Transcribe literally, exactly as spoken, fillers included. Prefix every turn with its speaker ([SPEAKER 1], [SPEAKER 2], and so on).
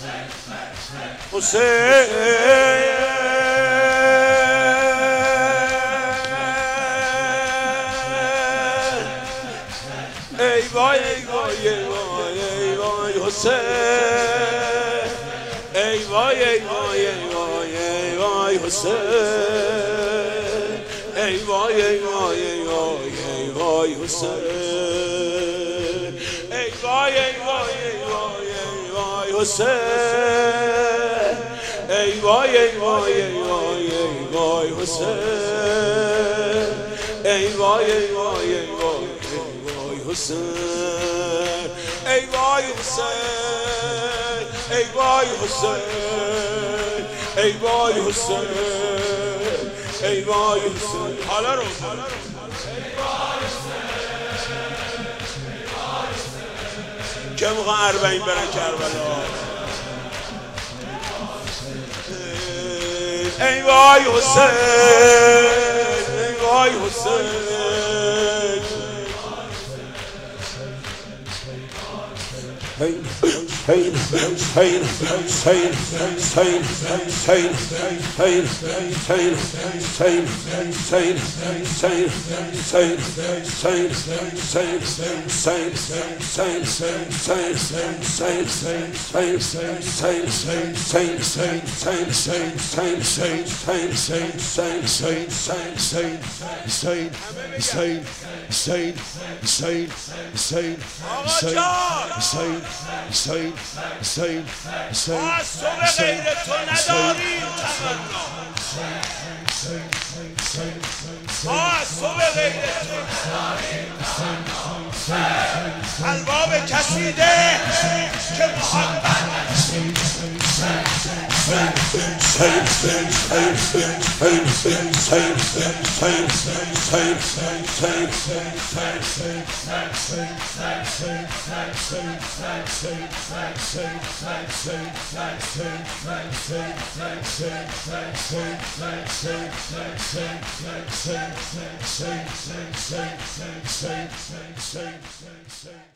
[SPEAKER 1] حسین ای وای ای وای ای وای ای وای حسین ای وای ای وای ای وای ای وای حسین ای وای ای وای ای وای ای وای حسین ای وای ای وای ای وای ای وای حسین ای وای ای وای ای وای ای وای حسین ای وای ای وای ای وای حسین ای وای حسین ای وای حسین ای وای حسین ای وای حسین حالا رو که موقع اربعین برن کربلا ای وای حسین ای وای حسین Pain, pain, pain, pain, pain, pain, pain, pain, pain, pain, pain, pain, pain, حسین حسین حسین از تو به غیر تو نداریم تمنا ما از تو به غیر تو نداریم تمنا الباب کشیده که محمد Say